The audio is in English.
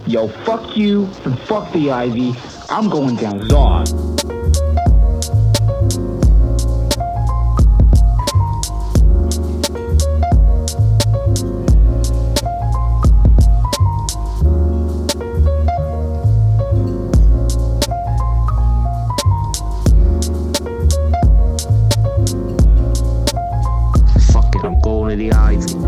Yo, fuck you and fuck the Ivy. I'm going down Zod. Fuck it, I'm going to the Ivy.